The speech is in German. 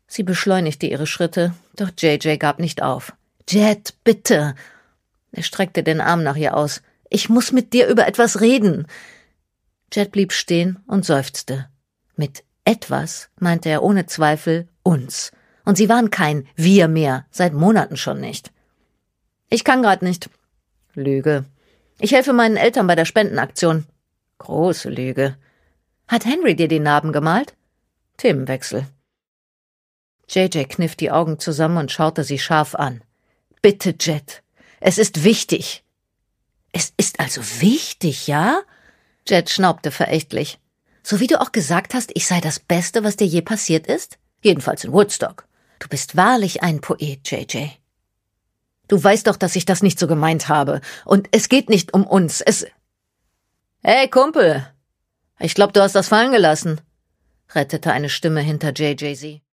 Sie beschleunigte ihre Schritte, doch JJ gab nicht auf. »Jet, bitte!« Er streckte den Arm nach ihr aus. »Ich muss mit dir über etwas reden!« Jet blieb stehen und seufzte. Mit etwas meinte er ohne Zweifel uns. Und sie waren kein Wir mehr, seit Monaten schon nicht. »Ich kann grad nicht.« Lüge. »Ich helfe meinen Eltern bei der Spendenaktion.« Große Lüge. »Hat Henry dir die Narben gemalt?« Themenwechsel. JJ kniff die Augen zusammen und schaute sie scharf an. »Bitte, Jet. Es ist wichtig.« »Es ist also wichtig, ja?« Jet schnaubte verächtlich. »So wie du auch gesagt hast, ich sei das Beste, was dir je passiert ist? Jedenfalls in Woodstock. Du bist wahrlich ein Poet, JJ.« »Du weißt doch, dass ich das nicht so gemeint habe. Und es geht nicht um uns. »Hey, Kumpel! Ich glaub, du hast das fallen gelassen«, rettete eine Stimme hinter JJ sie.